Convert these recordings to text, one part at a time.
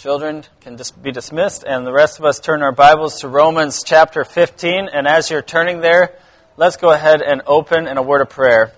Children can be dismissed, and the rest of us turn our Bibles to Romans chapter 15. And as you're turning there, let's go ahead and open in a word of prayer.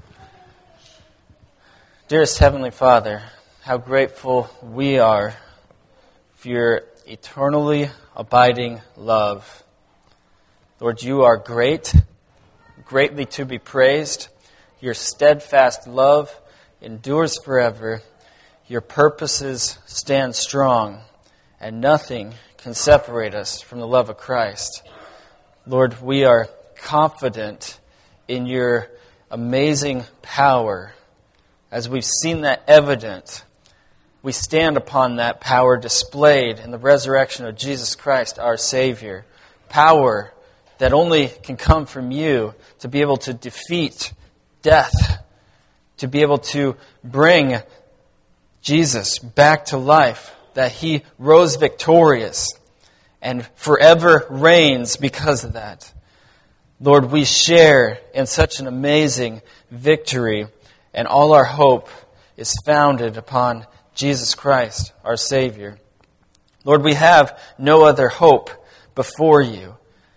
Dearest Heavenly Father, how grateful we are for your eternally abiding love. Lord, you are great, greatly to be praised. Your steadfast love endures forever. Your purposes stand strong, and nothing can separate us from the love of Christ. Lord, we are confident in your amazing power. As we've seen that evident, we stand upon that power displayed in the resurrection of Jesus Christ, our Savior. Power that only can come from you to be able to defeat death, to be able to bring Jesus back to life, that he rose victorious and forever reigns because of that. Lord, we share in such an amazing victory, and all our hope is founded upon Jesus Christ, our Savior. Lord, we have no other hope before you,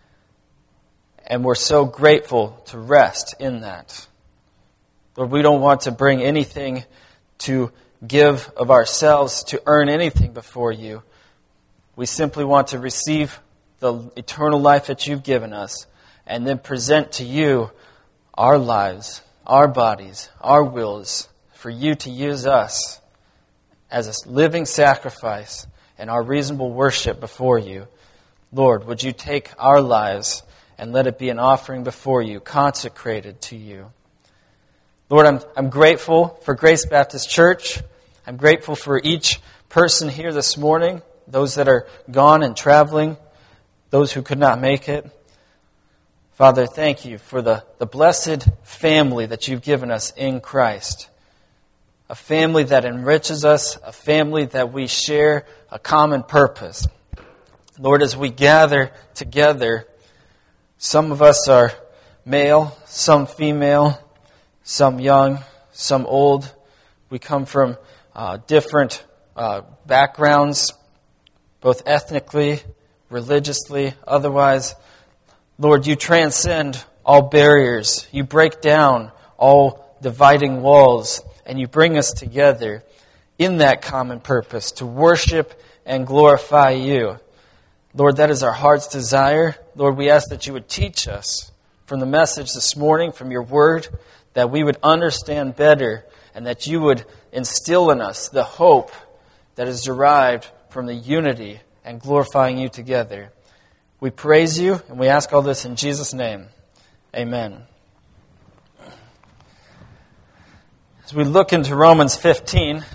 and we're so grateful to rest in that. Lord, we don't want to bring anything to give of ourselves to earn anything before you. We simply want to receive the eternal life that you've given us and then present to you our lives, our bodies, our wills, for you to use us as a living sacrifice and our reasonable worship before you. Lord, would you take our lives and let it be an offering before you, consecrated to you. Lord, I'm grateful for Grace Baptist Church. I'm grateful for each person here this morning, those that are gone and traveling, those who could not make it. Father, thank you for the blessed family that you've given us in Christ. A family that enriches us, a family that we share a common purpose. Lord, as we gather together, some of us are male, some female, some young, some old. We come from different backgrounds, both ethnically, religiously, otherwise. Lord, you transcend all barriers. You break down all dividing walls, and you bring us together in that common purpose to worship and glorify you. Lord, that is our heart's desire. Lord, we ask that you would teach us from the message this morning, from your word, that we would understand better, and that you would instill in us the hope that is derived from the unity and glorifying you together. We praise you, and we ask all this in Jesus' name. Amen. As we look into Romans 15,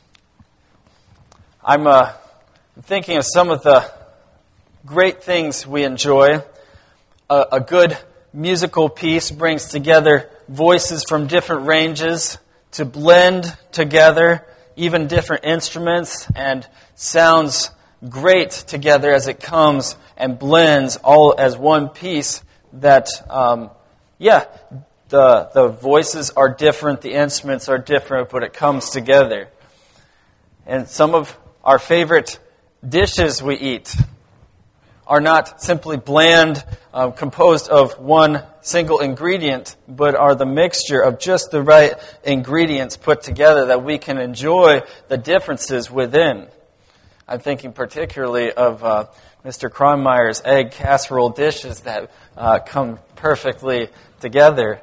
I'm thinking of some of the great things we enjoy. A good musical piece brings together voices from different ranges to blend together, even different instruments, and sounds great together as it comes and blends all as one piece. That, the voices are different, the instruments are different, but it comes together. And some of our favorite dishes we eat are not simply bland, composed of one single ingredient, but are the mixture of just the right ingredients put together that we can enjoy the differences within. I'm thinking particularly of Mr. Kronmeyer's egg casserole dishes that come perfectly together.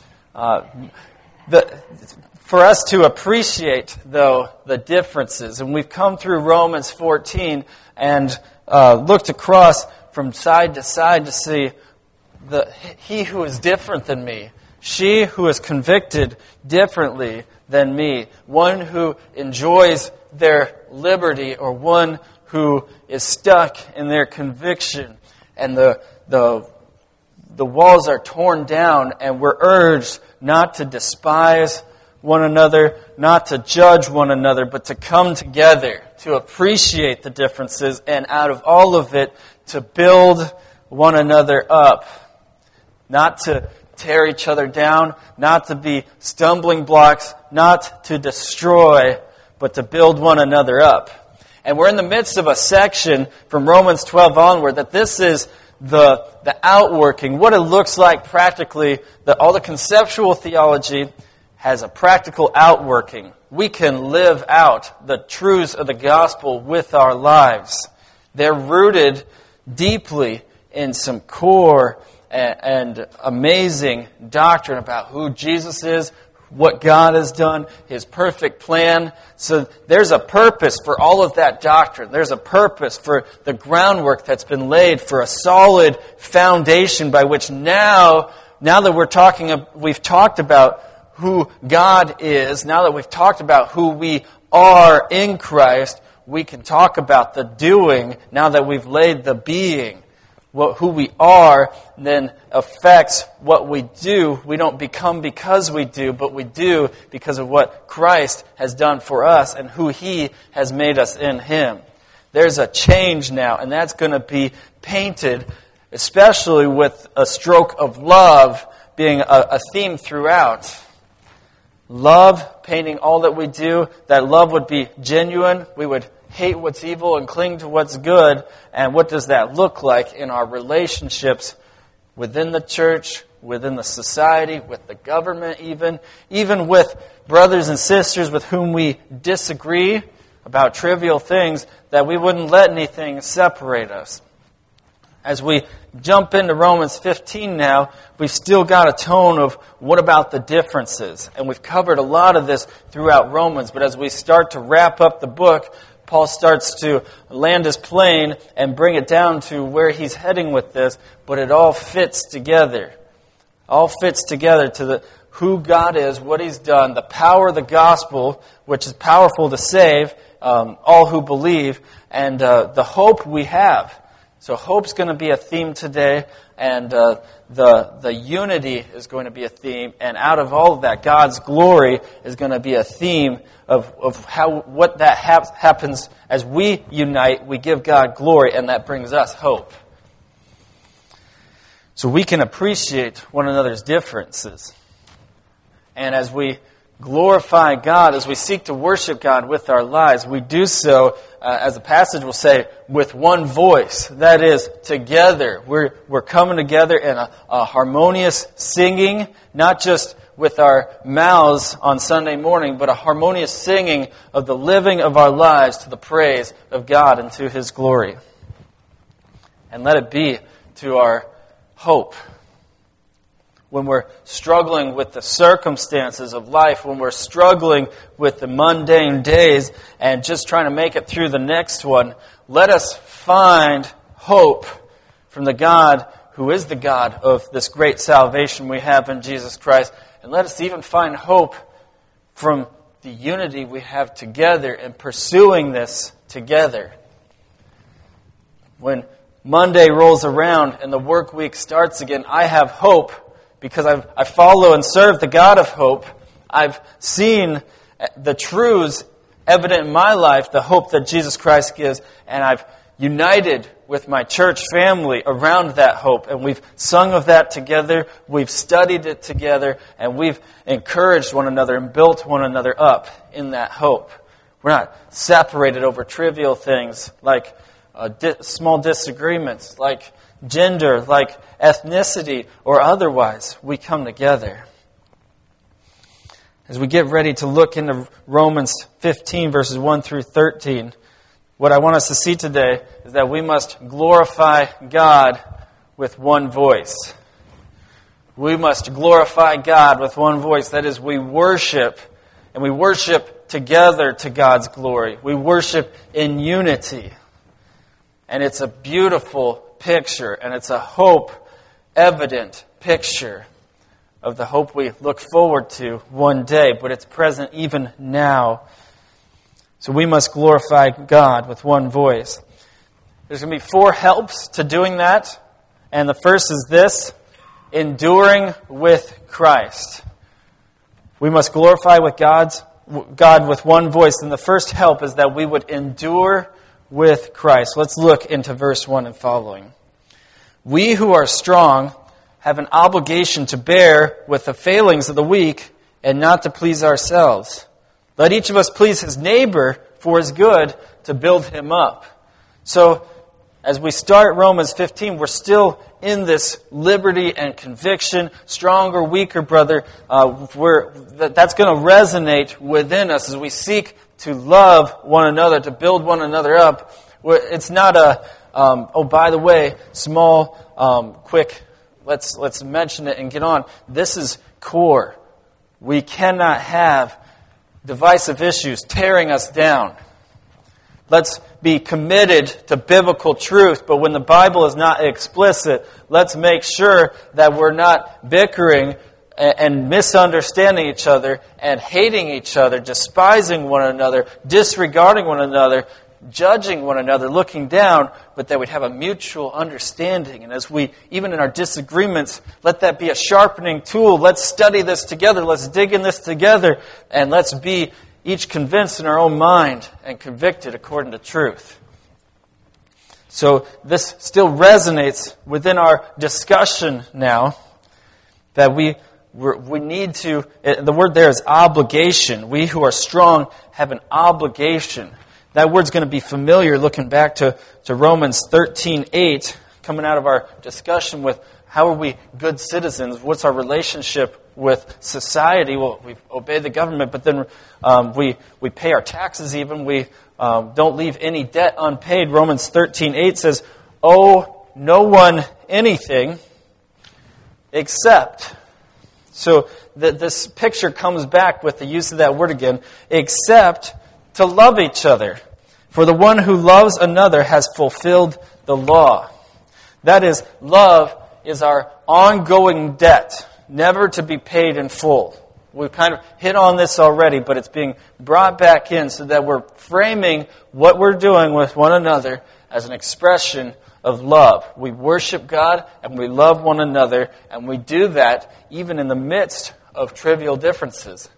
For us to appreciate, though, the differences, and we've come through Romans 14 and looked across from side to see he who is different than me, she who is convicted differently than me, one who enjoys their liberty or one who is stuck in their conviction, and the walls are torn down, and we're urged not to despise one another, not to judge one another, but to come together, to appreciate the differences, and out of all of it, to build one another up. Not to tear each other down, not to be stumbling blocks, not to destroy, but to build one another up. And we're in the midst of a section from Romans 12 onward that this is the outworking, what it looks like practically, that all the conceptual theology has a practical outworking. We can live out the truths of the gospel with our lives. They're rooted deeply in some core and amazing doctrine about who Jesus is, what God has done, His perfect plan. So there's a purpose for all of that doctrine. There's a purpose for the groundwork that's been laid for a solid foundation by which now that we've talked about who God is, now that we've talked about who we are in Christ, we can talk about the doing now that we've laid the being. Who we are then affects what we do. We don't become because we do, but we do because of what Christ has done for us and who He has made us in Him. There's a change now, and that's going to be painted, especially with a stroke of love being a theme throughout. Love, painting all that we do, that love would be genuine. We would hate what's evil and cling to what's good. And what does that look like in our relationships within the church, within the society, with the government even with brothers and sisters with whom we disagree about trivial things, that we wouldn't let anything separate us. As we jump into Romans 15 now, we've still got a tone of what about the differences? And we've covered a lot of this throughout Romans, but as we start to wrap up the book, Paul starts to land his plane and bring it down to where he's heading with this, but it all fits together. All fits together to who God is, what He's done, the power of the gospel, which is powerful to save all who believe, and the hope we have. So hope's going to be a theme today, and the unity is going to be a theme, and out of all of that, God's glory is going to be a theme of what that happens as we unite. We give God glory, and that brings us hope. So we can appreciate one another's differences, and as we glorify God, as we seek to worship God with our lives, we do so, as the passage will say, with one voice. That is, together. We're coming together in a harmonious singing, not just with our mouths on Sunday morning, but a harmonious singing of the living of our lives to the praise of God and to His glory. And let it be to our hope. When we're struggling with the circumstances of life, when we're struggling with the mundane days and just trying to make it through the next one, let us find hope from the God who is the God of this great salvation we have in Jesus Christ. And let us even find hope from the unity we have together in pursuing this together. When Monday rolls around and the work week starts again, I have hope because I follow and serve the God of hope. I've seen the truths evident in my life, the hope that Jesus Christ gives, and I've united with my church family around that hope. And we've sung of that together, we've studied it together, and we've encouraged one another and built one another up in that hope. We're not separated over trivial things like small disagreements, like gender, like ethnicity, or otherwise. We come together. As we get ready to look into Romans 15, verses 1 through 13, what I want us to see today is that we must glorify God with one voice. We must glorify God with one voice. That is, we worship, and we worship together to God's glory. We worship in unity. And it's a beautiful picture, and it's a hope-evident picture of the hope we look forward to one day, but it's present even now. So we must glorify God with one voice. There's going to be 4 helps to doing that, and the first is this: enduring with Christ. We must glorify with God with one voice, and the first help is that we would endure with Christ. Let's look into verse 1 and following. We who are strong have an obligation to bear with the failings of the weak and not to please ourselves. Let each of us please his neighbor for his good to build him up. So, as we start Romans 15, we're still in this liberty and conviction, stronger, weaker, brother. That's going to resonate within us as we seek to love one another, to build one another up. It's not by the way, small, quick, let's mention it and get on. This is core. We cannot have divisive issues tearing us down. Let's be committed to biblical truth, but when the Bible is not explicit, let's make sure that we're not bickering and misunderstanding each other and hating each other, despising one another, disregarding one another, judging one another, looking down, but that we'd have a mutual understanding. And as we, even in our disagreements, let that be a sharpening tool. Let's study this together. Let's dig in this together. And let's be each convinced in our own mind and convicted according to truth. So this still resonates within our discussion now that we need to, the word there is obligation. We who are strong have an obligation. That word's going to be familiar looking back to Romans 13:8, coming out of our discussion with how are we good citizens? What's our relationship with society? Well, we obey the government, but then we pay our taxes even. We don't leave any debt unpaid. Romans 13:8 says, owe no one anything except. So this picture comes back with the use of that word again, except to love each other. For the one who loves another has fulfilled the law. That is, love is our ongoing debt, never to be paid in full. We've kind of hit on this already, but it's being brought back in so that we're framing what we're doing with one another as an expression of love. We worship God and we love one another, and we do that even in the midst of trivial differences.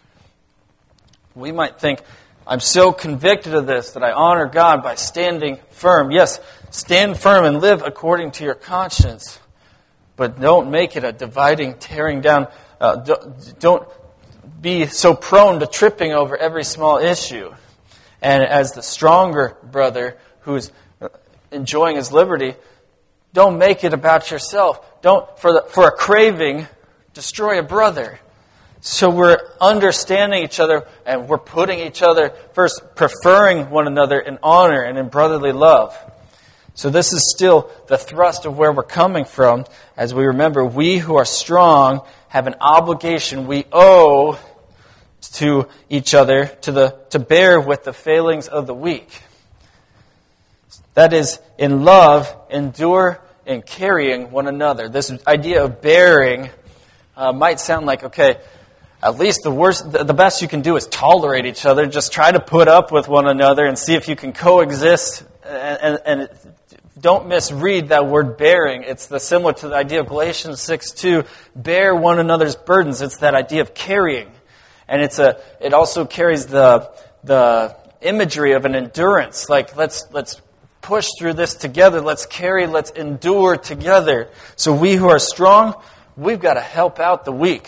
We might think, I'm so convicted of this that I honor God by standing firm. Yes, stand firm and live according to your conscience, but don't make it a dividing, tearing down. Don't be so prone to tripping over every small issue. And as the stronger brother who's enjoying his liberty, don't make it about yourself. Don't, for a craving, destroy a brother. So we're understanding each other and we're putting each other first, preferring one another in honor and in brotherly love. So this is still the thrust of where we're coming from as we remember we who are strong have an obligation we owe to each other to bear with the failings of the weak. That is, in love, endure in carrying one another. This idea of bearing might sound like, okay, at least the best you can do is tolerate each other. Just try to put up with one another and see if you can coexist. And don't misread that word bearing. It's similar to the idea of Galatians 6:2. Bear one another's burdens. It's that idea of carrying. And it also carries the imagery of an endurance. Like, let's push through this together. Let's carry, let's endure together. So we who are strong, we've got to help out the weak.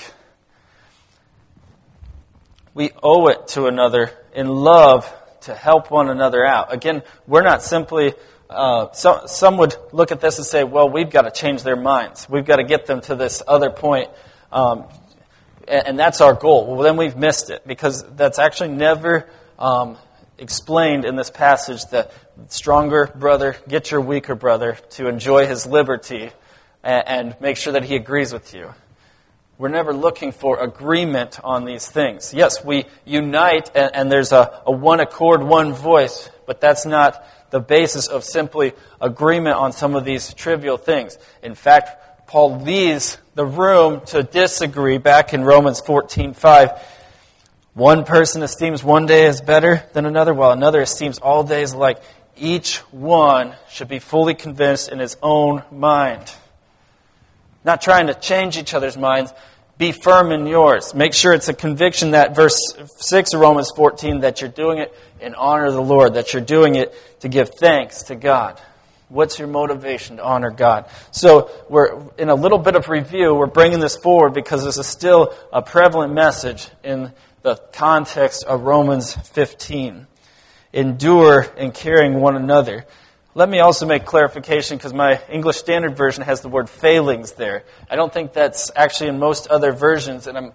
We owe it to another in love to help one another out. Again, we're not simply, some would look at this and say, well, we've got to change their minds. We've got to get them to this other point. And that's our goal. Well, then we've missed it, because that's actually never explained in this passage. The stronger brother, get your weaker brother to enjoy his liberty and make sure that he agrees with you. We're never looking for agreement on these things. Yes, we unite and there's a one accord, one voice, but that's not the basis of simply agreement on some of these trivial things. In fact, Paul leaves the room to disagree back in Romans 14:5. One person esteems one day as better than another, while another esteems all days alike. Each one should be fully convinced in his own mind. Not trying to change each other's minds. Be firm in yours. Make sure it's a conviction that verse 6 of Romans 14, that you're doing it in honor of the Lord, that you're doing it to give thanks to God. What's your motivation to honor God? So we're in a little bit of review. We're bringing this forward because this is still a prevalent message in the context of Romans 15. endure in carrying one another. Let me also make clarification, because my English Standard Version has the word failings there. I don't think that's actually in most other versions, and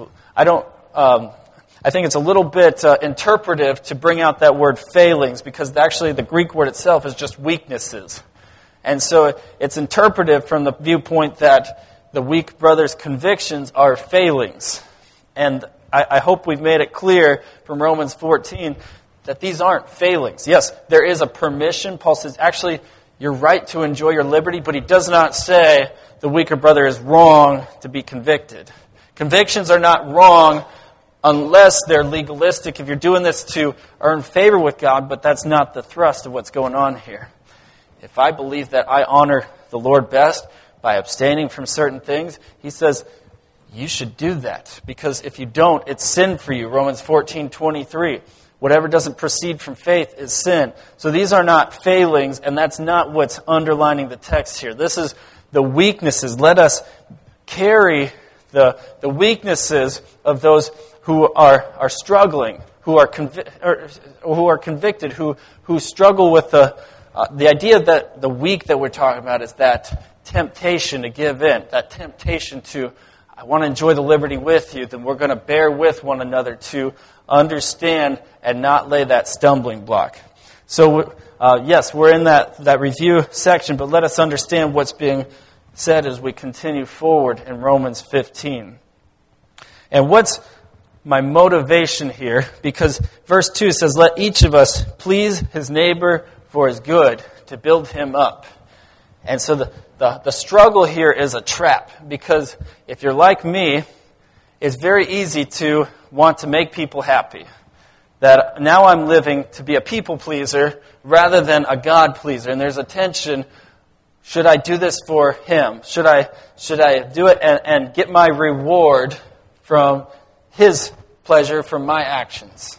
I think it's a little bit interpretive to bring out that word failings, because actually the Greek word itself is just weaknesses. And so it's interpretive from the viewpoint that the weak brother's convictions are failings. And I hope we've made it clear from Romans 14 that these aren't failings. Yes, there is a permission. Paul says, actually, you're right to enjoy your liberty, but he does not say the weaker brother is wrong to be convicted. Convictions are not wrong unless they're legalistic. If you're doing this to earn favor with God, but that's not the thrust of what's going on here. If I believe that I honor the Lord best by abstaining from certain things, he says, you should do that. Because if you don't, it's sin for you. Romans 14:23. Whatever doesn't proceed from faith is sin. So these are not failings, and that's not what's underlining the text here. This is the weaknesses. Let us carry the weaknesses of those who are struggling, who are convicted, who struggle with the idea that the weak that we're talking about is that temptation to give in, that temptation to, I want to enjoy the liberty with you, then we're going to bear with one another to understand and not lay that stumbling block. So, yes, we're in that review section, but let us understand what's being said as we continue forward in Romans 15. And what's my motivation here? Because verse 2 says, let each of us please his neighbor for his good, to build him up. And so the struggle here is a trap, because if you're like me, it's very easy to want to make people happy. That now I'm living to be a people pleaser rather than a God pleaser. And there's a tension. Should I do this for him? Should I do it and get my reward from his pleasure, from my actions?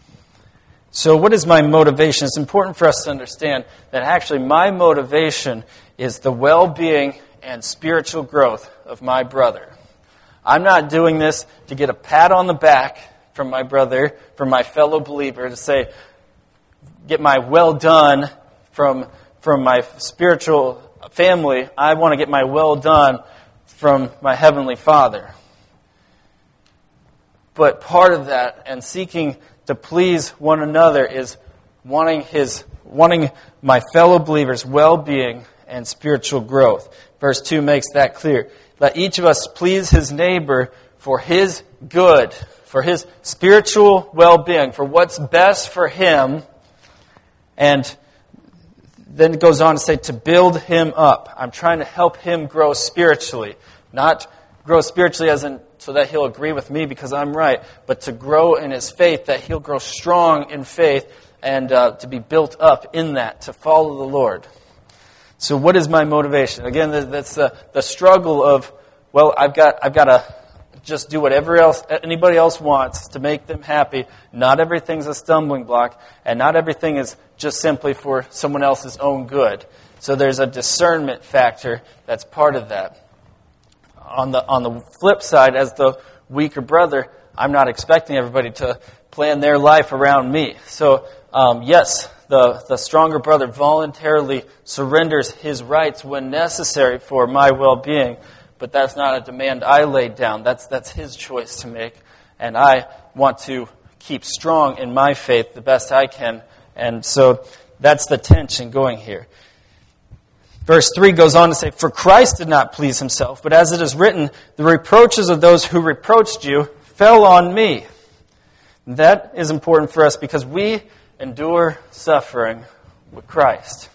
So what is my motivation? It's important for us to understand that actually my motivation is the well-being and spiritual growth of my brother. I'm not doing this to get a pat on the back from my brother, from my fellow believer, to say, get my well done from my spiritual family. I want to get my well done from my Heavenly Father. But part of that, and seeking to please one another, is wanting my fellow believers' well-being and spiritual growth. Verse 2 makes that clear. Let each of us please his neighbor for his good, for his spiritual well-being, for what's best for him. And then it goes on to say, to build him up. I'm trying to help him grow spiritually. Not grow spiritually as in so that he'll agree with me because I'm right, but to grow in his faith, that he'll grow strong in faith and to be built up in that, to follow the Lord. So what is my motivation? Again, that's the struggle of, well, I've got to just do whatever anybody else wants to make them happy. Not everything's a stumbling block, and not everything is just simply for someone else's own good. So there's a discernment factor that's part of that. On the flip side, as the weaker brother, I'm not expecting everybody to plan their life around me. So, yes, the stronger brother voluntarily surrenders his rights when necessary for my well-being, but that's not a demand I laid down. That's his choice to make, and I want to keep strong in my faith the best I can, and so that's the tension going here. Verse 3 goes on to say, for Christ did not please himself, but as it is written, the reproaches of those who reproached you fell on me. That is important for us because we endure suffering with Christ.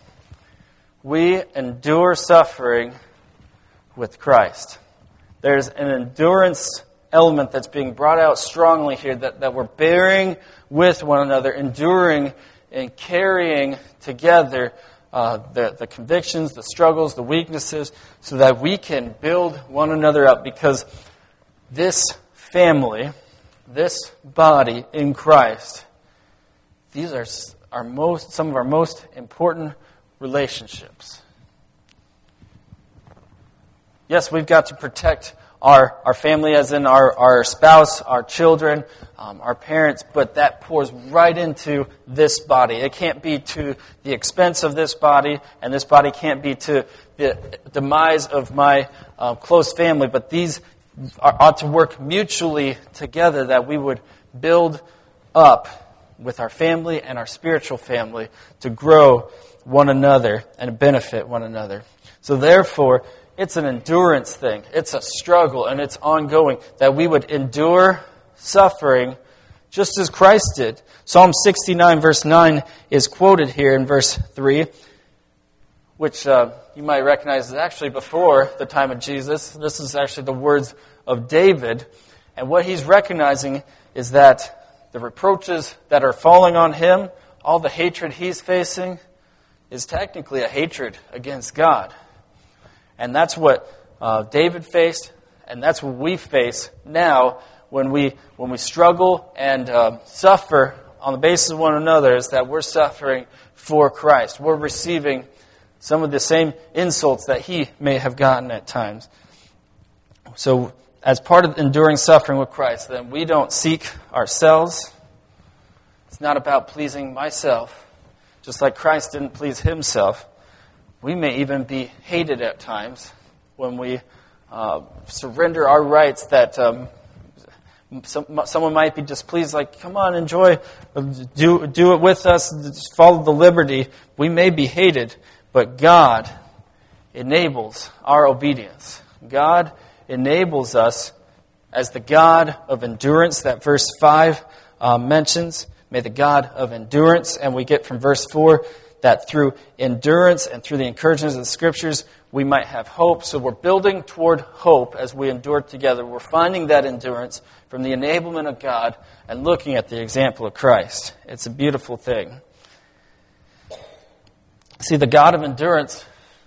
We endure suffering with Christ. There's an endurance element that's being brought out strongly here, that we're bearing with one another, enduring and carrying together the convictions, the struggles, the weaknesses, so that we can build one another up. Because this family, this body in Christ, these are some of our most important relationships. Yes, we've got to protect our family, as in our spouse, our children, our parents, but that pours right into this body. It can't be to the expense of this body, and this body can't be to the demise of my close family, but these ought to work mutually together, that we would build up with our family and our spiritual family to grow one another and benefit one another. So therefore, it's an endurance thing. It's a struggle, and it's ongoing, that we would endure suffering just as Christ did. Psalm 69 verse 9 is quoted here in verse 3, which you might recognize is actually before the time of Jesus. This is actually the words of David. And what he's recognizing is that the reproaches that are falling on him, all the hatred he's facing, is technically a hatred against God. And that's what David faced, and that's what we face now when we struggle and suffer on the basis of one another, is that we're suffering for Christ. We're receiving some of the same insults that he may have gotten at times. So as part of enduring suffering with Christ, then we don't seek ourselves. It's not about pleasing myself, just like Christ didn't please himself. We may even be hated at times when we surrender our rights, that someone might be displeased, like, come on, enjoy, do it with us, just follow the liberty. We may be hated, but God enables our obedience. God enables us as the God of endurance that verse 5 mentions. May the God of endurance, and we get from verse 4, that through endurance and through the encouragement of the Scriptures, we might have hope. So we're building toward hope as we endure together. We're finding that endurance from the enablement of God and looking at the example of Christ. It's a beautiful thing. See, the God of endurance...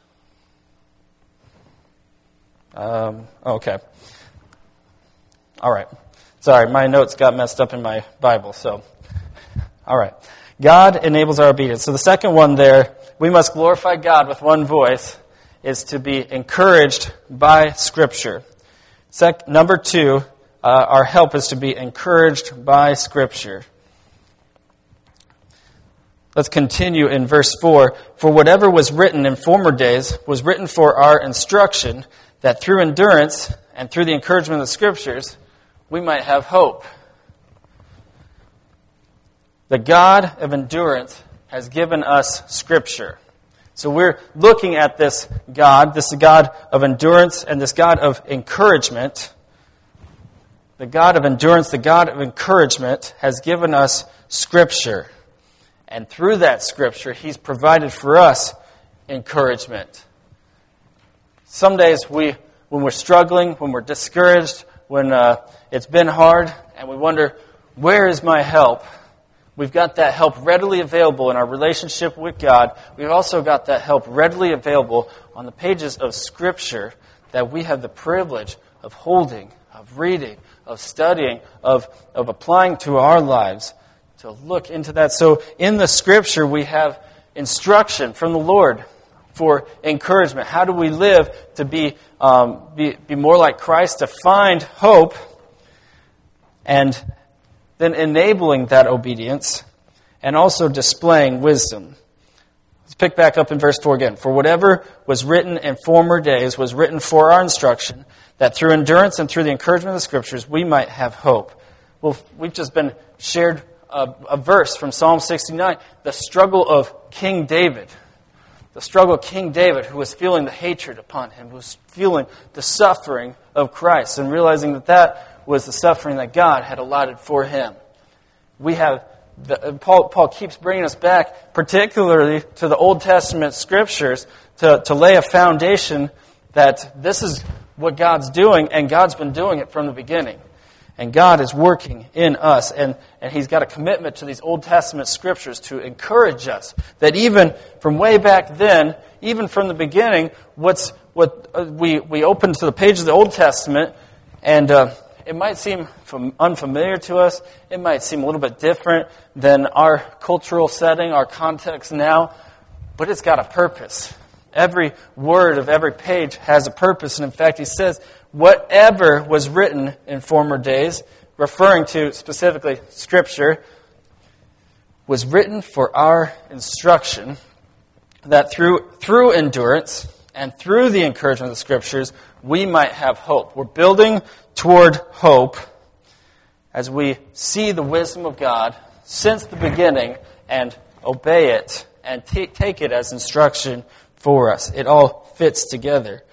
okay. All right. Sorry, my notes got messed up in my Bible, so... All right. God enables our obedience. So the second one there, we must glorify God with one voice, is to be encouraged by Scripture. Number 2, our help is to be encouraged by Scripture. Let's continue in verse 4. For whatever was written in former days was written for our instruction, that through endurance and through the encouragement of the Scriptures, we might have hope. The God of endurance has given us Scripture. So we're looking at this God of endurance and this God of encouragement. The God of endurance, the God of encouragement has given us Scripture. And through that Scripture, He's provided for us encouragement. Some days when we're struggling, when we're discouraged, when it's been hard, and we wonder, where is my help? We've got that help readily available in our relationship with God. We've also got that help readily available on the pages of Scripture that we have the privilege of holding, of reading, of studying, of applying to our lives, to look into that. So in the Scripture, we have instruction from the Lord for encouragement. How do we live to be more like Christ, to find hope, and then enabling that obedience, and also displaying wisdom. Let's pick back up in verse 4 again. For whatever was written in former days was written for our instruction, that through endurance and through the encouragement of the Scriptures we might have hope. Well, we've just been shared a verse from Psalm 69, the struggle of King David. The struggle of King David, who was feeling the hatred upon him, who was feeling the suffering of Christ, and realizing that was the suffering that God had allotted for him. We have Paul keeps bringing us back, particularly to the Old Testament Scriptures, to lay a foundation that this is what God's doing, and God's been doing it from the beginning. And God is working in us, and He's got a commitment to these Old Testament Scriptures to encourage us that even from way back then, even from the beginning, what we open to the pages of the Old Testament, and it might seem unfamiliar to us. It might seem a little bit different than our cultural setting, our context now. But it's got a purpose. Every word of every page has a purpose. And in fact, he says, whatever was written in former days, referring to specifically Scripture, was written for our instruction, that through endurance and through the encouragement of the Scriptures, we might have hope. We're building toward hope as we see the wisdom of God since the beginning and obey it and take it as instruction for us. It all fits together.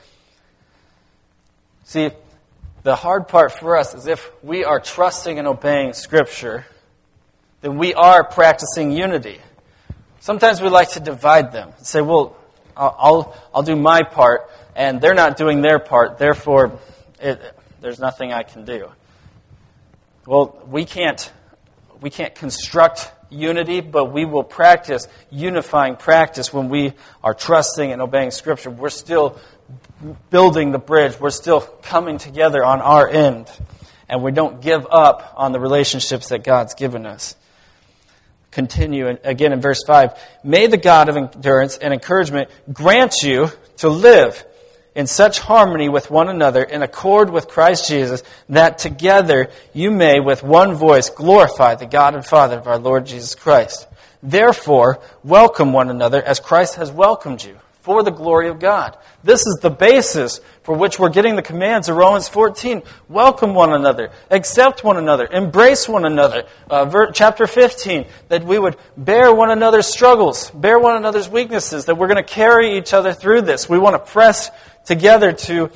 See, the hard part for us is if we are trusting and obeying Scripture, then we are practicing unity. Sometimes we like to divide them and say, well, I'll do my part, and they're not doing their part, therefore there's nothing I can do. Well, we can't construct unity, but we will practice unifying practice when we are trusting and obeying Scripture. We're still building the bridge. We're still coming together on our end, and we don't give up on the relationships that God's given us. Continue again in verse 5. May the God of endurance and encouragement grant you to live in such harmony with one another, in accord with Christ Jesus, that together you may with one voice glorify the God and Father of our Lord Jesus Christ. Therefore, welcome one another as Christ has welcomed you, for the glory of God. This is the basis for which we're getting the commands of Romans 14. Welcome one another, accept one another, embrace one another. Chapter 15, that we would bear one another's struggles, bear one another's weaknesses, that we're going to carry each other through this. We want to press together to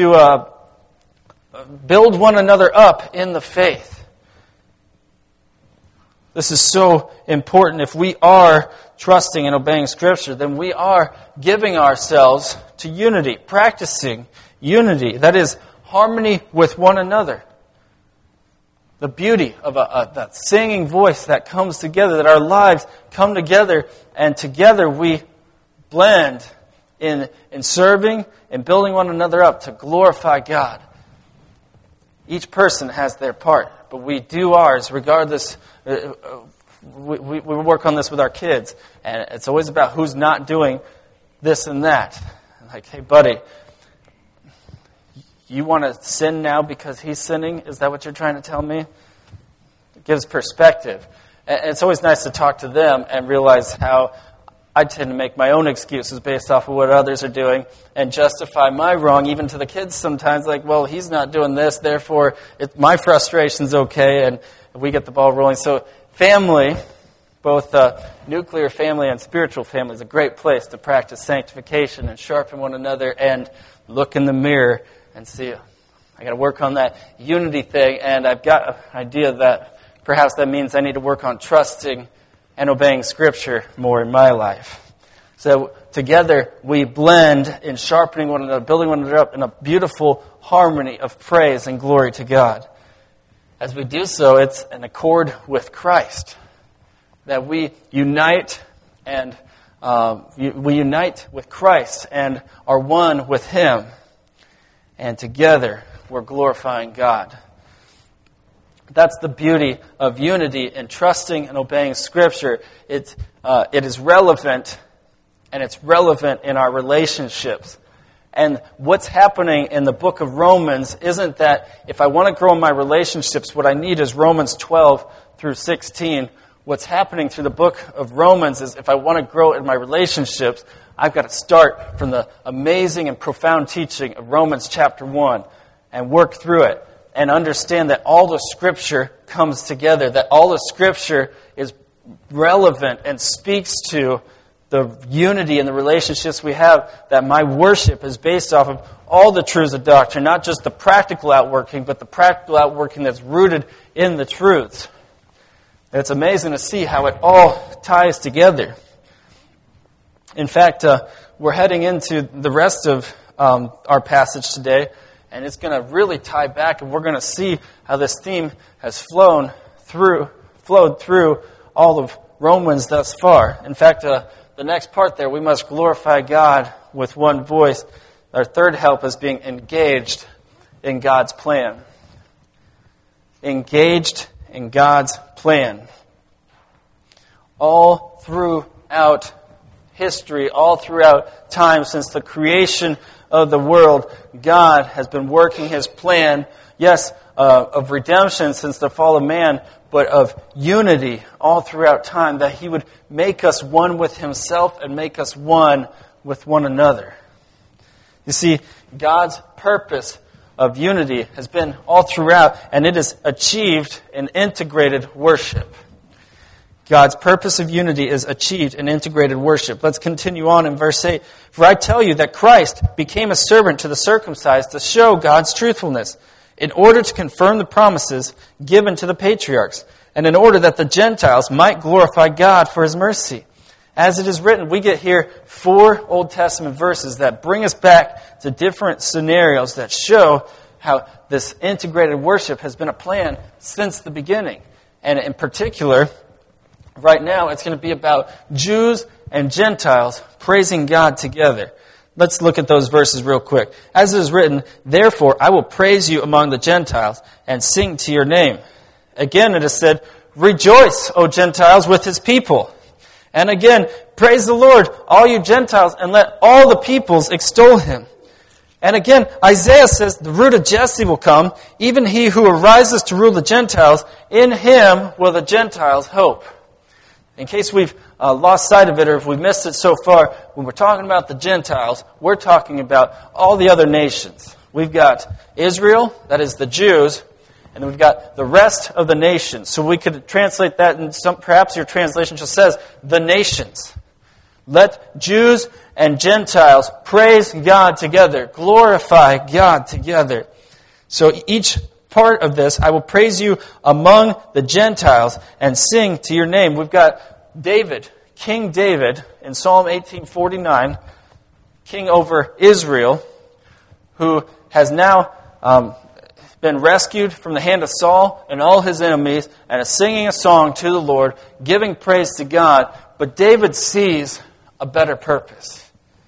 build one another up in the faith. This is so important. If we are trusting and obeying Scripture, then we are giving ourselves to unity, practicing unity. That is, harmony with one another. The beauty of that singing voice that comes together, that our lives come together, and together we blend in serving and building one another up to glorify God. Each person has their part, but we do ours regardless. We work on this with our kids, and it's always about who's not doing this and that. Like, hey, buddy, you want to sin now because he's sinning? Is that what you're trying to tell me? It gives perspective. And it's always nice to talk to them and realize how I tend to make my own excuses based off of what others are doing and justify my wrong, even to the kids sometimes, like, well, he's not doing this, therefore my frustration's okay, and we get the ball rolling. So family, both nuclear family and spiritual family, is a great place to practice sanctification and sharpen one another and look in the mirror and see, I got to work on that unity thing, and I've got an idea that perhaps that means I need to work on trusting and obeying Scripture more in my life. So together we blend in sharpening one another, building one another up in a beautiful harmony of praise and glory to God. As we do so, it's in accord with Christ, that we unite and we unite with Christ and are one with Him, and together we're glorifying God. That's the beauty of unity and trusting and obeying Scripture. It is relevant, and it's relevant in our relationships. And what's happening in the book of Romans isn't that if I want to grow in my relationships, what I need is Romans 12 through 16. What's happening through the book of Romans is if I want to grow in my relationships, I've got to start from the amazing and profound teaching of Romans chapter 1 and work through it. And understand that all the Scripture comes together, that all the Scripture is relevant and speaks to the unity and the relationships we have, that my worship is based off of all the truths of doctrine, not just the practical outworking, but the practical outworking that's rooted in the truths. And it's amazing to see how it all ties together. In fact, we're heading into the rest of our passage today, and it's going to really tie back, and we're going to see how this theme has flowed through all of Romans thus far. In fact, the next part there, we must glorify God with one voice. Our third help is being engaged in God's plan. Engaged in God's plan. All throughout history, all throughout time, since the creation of the world, God has been working His plan, yes, of redemption since the fall of man, but of unity all throughout time, that He would make us one with Himself and make us one with one another. You see, God's purpose of unity has been all throughout, and it is achieved in integrated worship. God's purpose of unity is achieved in integrated worship. Let's continue on in verse 8. For I tell you that Christ became a servant to the circumcised to show God's truthfulness, in order to confirm the promises given to the patriarchs, and in order that the Gentiles might glorify God for His mercy. As it is written, we get here 4 Old Testament verses that bring us back to different scenarios that show how this integrated worship has been a plan since the beginning. And in particular, right now, it's going to be about Jews and Gentiles praising God together. Let's look at those verses real quick. As it is written, therefore I will praise you among the Gentiles and sing to your name. Again it is said, rejoice, O Gentiles, with His people. And again, praise the Lord, all you Gentiles, and let all the peoples extol Him. And again, Isaiah says, the root of Jesse will come, even he who arises to rule the Gentiles. In Him will the Gentiles hope. In case we've lost sight of it, or if we've missed it so far, when we're talking about the Gentiles, we're talking about all the other nations. We've got Israel, that is the Jews, and then we've got the rest of the nations. So we could translate that, and perhaps your translation just says, the nations. Let Jews and Gentiles praise God together, glorify God together. So each part of this, I will praise you among the Gentiles and sing to your name. We've got David, King David, in Psalm 18:49, king over Israel, who has now been rescued from the hand of Saul and all his enemies, and is singing a song to the Lord, giving praise to God. But David sees a better purpose.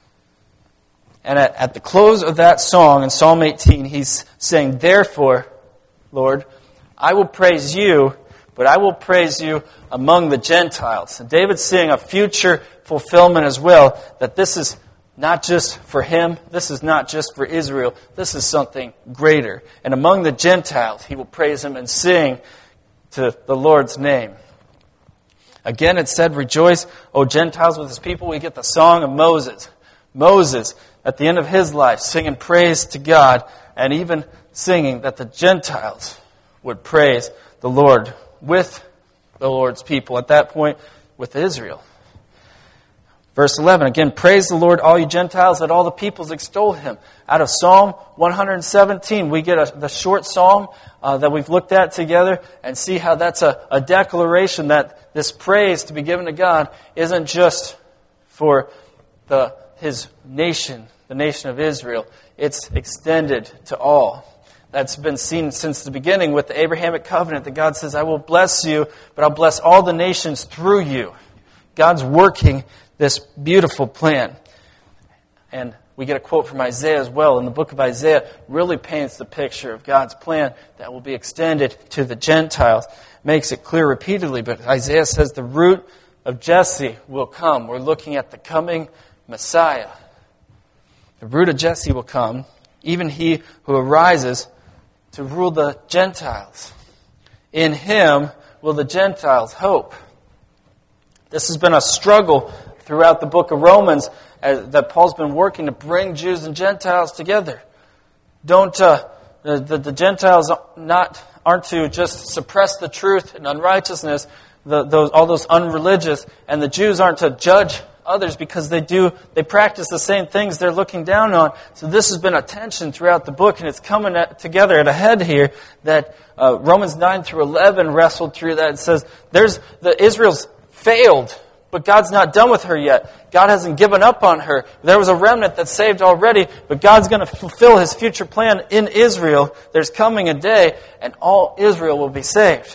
And at the close of that song in Psalm 18, he's saying, therefore, Lord, I will praise you, but I will praise you among the Gentiles. And David's seeing a future fulfillment as well, that this is not just for him, this is not just for Israel, this is something greater. And among the Gentiles, he will praise Him and sing to the Lord's name. Again, it said, rejoice, O Gentiles, with His people. We get the song of Moses. Moses, at the end of his life, singing praise to God, and even singing that the Gentiles would praise the Lord with the Lord's people, at that point with Israel. Verse 11, again, praise the Lord, all you Gentiles, let all the peoples extol Him. Out of Psalm 117, we get the short psalm that we've looked at together, and see how that's a declaration that this praise to be given to God isn't just for His nation, the nation of Israel. It's extended to all. That's been seen since the beginning with the Abrahamic covenant, that God says, I will bless you, but I'll bless all the nations through you. God's working this beautiful plan. And we get a quote from Isaiah as well. In the book of Isaiah, really paints the picture of God's plan that will be extended to the Gentiles. Makes it clear repeatedly, but Isaiah says the root of Jesse will come. We're looking at the coming Messiah. The root of Jesse will come, even he who arises to rule the Gentiles. In Him will the Gentiles hope. This has been a struggle throughout the book of Romans that Paul's been working to bring Jews and Gentiles together. The Gentiles aren't to just suppress the truth and unrighteousness, all those unreligious, and the Jews aren't to judge others because they practice the same things they're looking down on. So this has been a tension throughout the book, and it's coming together at a head here that Romans 9 through 11 wrestled through that. It says Israel's failed, but God's not done with her yet. God hasn't given up on her. There was a remnant that's saved already, but God's going to fulfill His future plan in Israel. There's coming a day, and all Israel will be saved.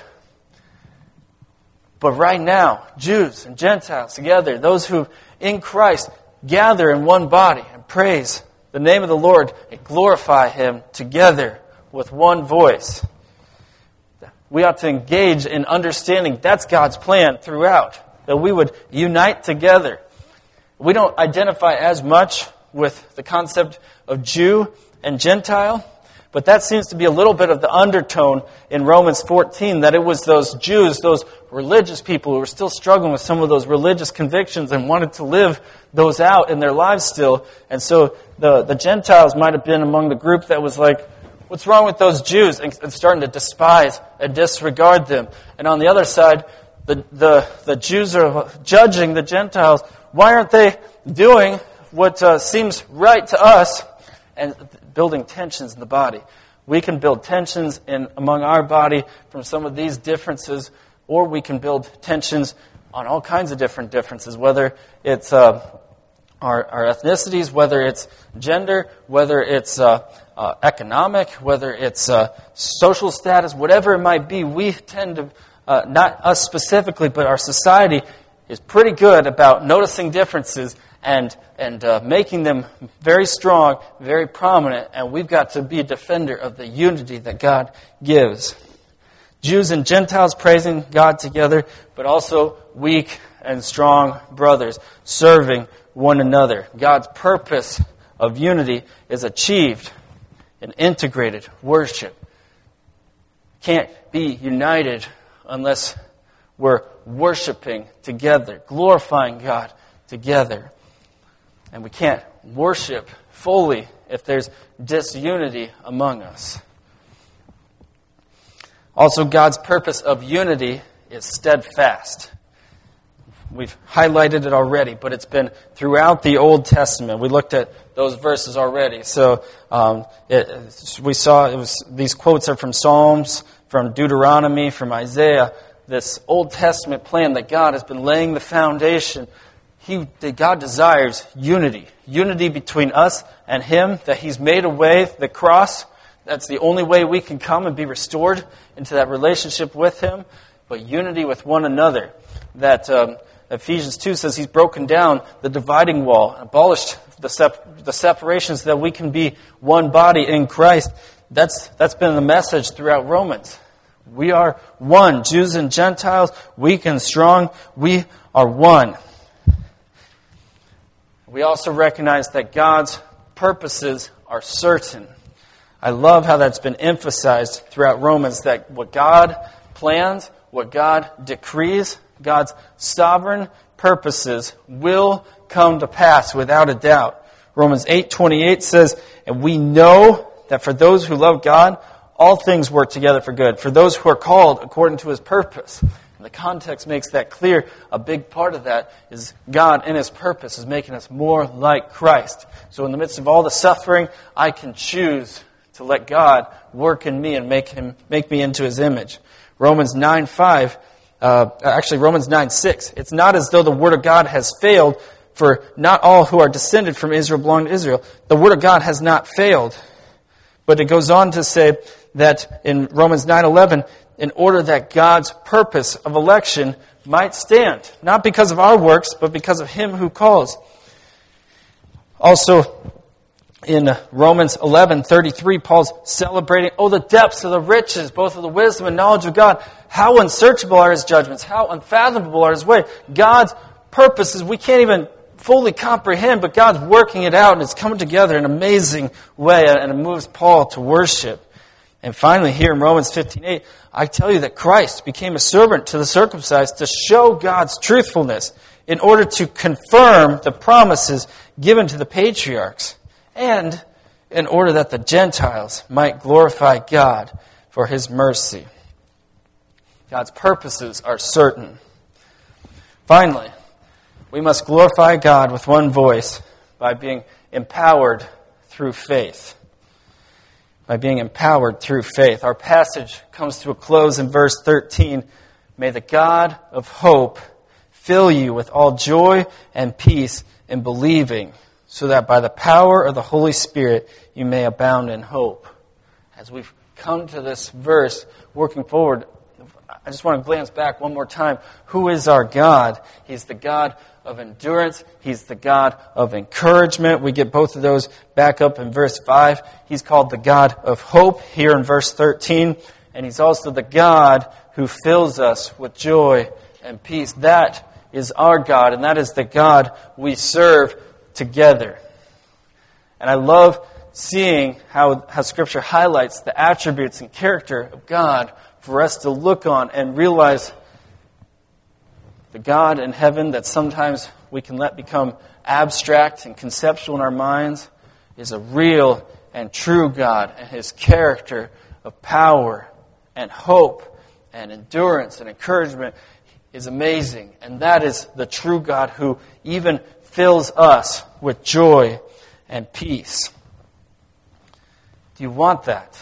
But right now, Jews and Gentiles together, those who in Christ gather in one body and praise the name of the Lord and glorify Him together with one voice. We ought to engage in understanding that's God's plan throughout, that we would unite together. We don't identify as much with the concept of Jew and Gentile, but that seems to be a little bit of the undertone in Romans 14, that it was those Jews, those religious people who were still struggling with some of those religious convictions and wanted to live those out in their lives still. And so the Gentiles might have been among the group that was like, what's wrong with those Jews? And starting to despise and disregard them. And on the other side, the Jews are judging the Gentiles. Why aren't they doing what seems right to us? And building tensions in the body. We can build tensions among our body from some of these differences, or we can build tensions on all kinds of different differences, whether it's our ethnicities, whether it's gender, whether it's economic, whether it's social status, whatever it might be. We tend to, not us specifically, but our society is pretty good about noticing differences and making them very strong, very prominent, and we've got to be a defender of the unity that God gives. Jews and Gentiles praising God together, but also weak and strong brothers serving one another. God's purpose of unity is achieved in integrated worship. Can't be united unless we're worshiping together, glorifying God together. And we can't worship fully if there's disunity among us. Also, God's purpose of unity is steadfast. We've highlighted it already, but it's been throughout the Old Testament. We looked at those verses already. So we saw these quotes are from Psalms, from Deuteronomy, from Isaiah. This Old Testament plan that God has been laying the foundation. God desires unity. Unity between us and Him, that He's made a way, the cross. That's the only way we can come and be restored into that relationship with Him. But unity with one another. That Ephesians 2 says He's broken down the dividing wall, abolished the separations so that we can be one body in Christ. That's been the message throughout Romans. We are one. Jews and Gentiles, weak and strong, we are one. We also recognize that God's purposes are certain. I love how that's been emphasized throughout Romans, that what God plans, what God decrees, God's sovereign purposes will come to pass without a doubt. Romans 8:28 says, and we know that for those who love God, all things work together for good, for those who are called according to His purpose. The context makes that clear. A big part of that is God in His purpose is making us more like Christ. So in the midst of all the suffering, I can choose to let God work in me and make me into His image. Romans 9:6. It's not as though the Word of God has failed, for not all who are descended from Israel belong to Israel. The Word of God has not failed. But it goes on to say that in Romans 9:11, in order that God's purpose of election might stand. Not because of our works, but because of Him who calls. Also, in Romans 11:33, Paul's celebrating, the depths of the riches, both of the wisdom and knowledge of God. How unsearchable are His judgments. How unfathomable are His ways. God's purposes, we can't even fully comprehend, but God's working it out, and it's coming together in an amazing way, and it moves Paul to worship. And finally, here in Romans 15:8, I tell you that Christ became a servant to the circumcised to show God's truthfulness in order to confirm the promises given to the patriarchs and in order that the Gentiles might glorify God for His mercy. God's purposes are certain. Finally, we must glorify God with one voice by being empowered through faith. By being empowered through faith. Our passage comes to a close in verse 13. May the God of hope fill you with all joy and peace in believing, so that by the power of the Holy Spirit you may abound in hope. As we've come to this verse, working forward, I just want to glance back one more time. Who is our God? He's the God of endurance. He's the God of encouragement. We get both of those back up in verse 5. He's called the God of hope here in verse 13. And He's also the God who fills us with joy and peace. That is our God, and that is the God we serve together. And I love seeing how Scripture highlights the attributes and character of God for us to look on and realize the God in heaven that sometimes we can let become abstract and conceptual in our minds is a real and true God, and His character of power and hope and endurance and encouragement is amazing. And that is the true God who even fills us with joy and peace. Do you want that?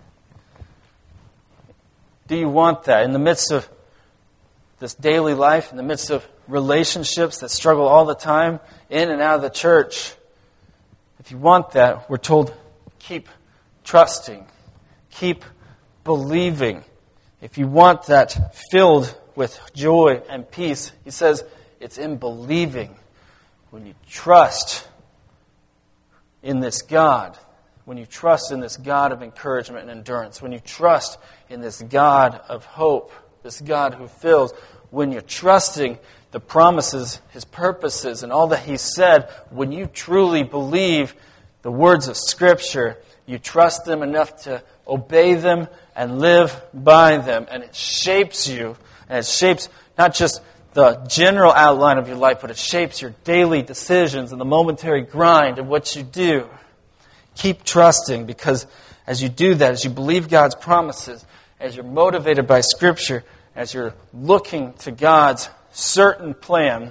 Do you want that in the midst of this daily life, in the midst of relationships that struggle all the time, in and out of the church? If you want that, we're told, keep trusting, keep believing. If you want that filled with joy and peace, he says it's in believing. When you trust in this God, when you trust in this God of encouragement and endurance, when you trust in this God of hope, this God who fills, when you're trusting the promises, His purposes, and all that He said, when you truly believe the words of Scripture, you trust them enough to obey them and live by them. And it shapes you, and it shapes not just the general outline of your life, but it shapes your daily decisions and the momentary grind of what you do. Keep trusting, because as you do that, as you believe God's promises, as you're motivated by Scripture, as you're looking to God's certain plan,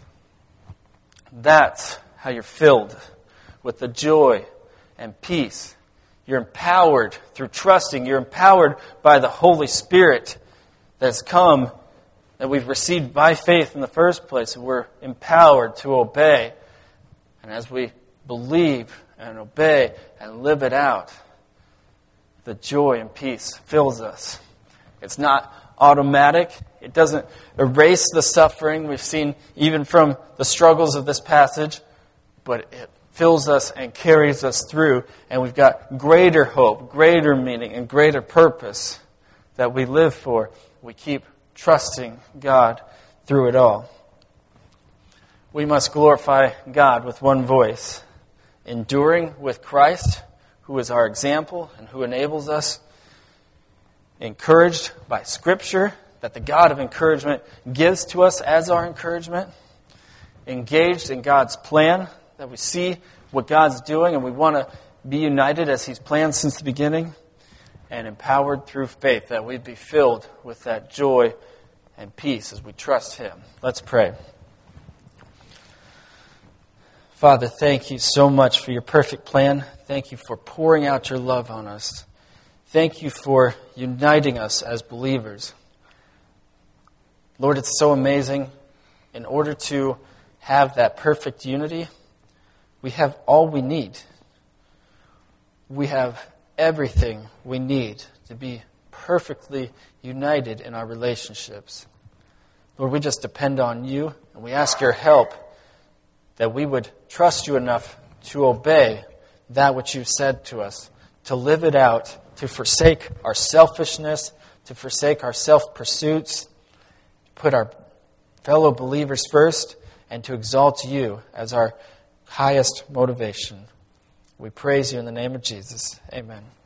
that's how you're filled with the joy and peace. You're empowered through trusting. You're empowered by the Holy Spirit that's come, that we've received by faith in the first place. We're empowered to obey. And as we believe and obey and live it out, the joy and peace fills us. It's not automatic. It doesn't erase the suffering we've seen even from the struggles of this passage, but it fills us and carries us through, and we've got greater hope, greater meaning, and greater purpose that we live for. We keep trusting God through it all. We must glorify God with one voice, enduring with Christ, who is our example and who enables us, encouraged by Scripture that the God of encouragement gives to us as our encouragement, engaged in God's plan, that we see what God's doing and we want to be united as He's planned since the beginning, and empowered through faith that we'd be filled with that joy and peace as we trust Him. Let's pray. Father, thank you so much for your perfect plan. Thank you for pouring out your love on us. Thank you for uniting us as believers. Lord, it's so amazing. In order to have that perfect unity, we have all we need. We have everything we need to be perfectly united in our relationships. Lord, we just depend on you, and we ask your help that we would trust you enough to obey that which you've said to us, to live it out, to forsake our selfishness, to forsake our self-pursuits, to put our fellow believers first, and to exalt you as our highest motivation. We praise you in the name of Jesus. Amen.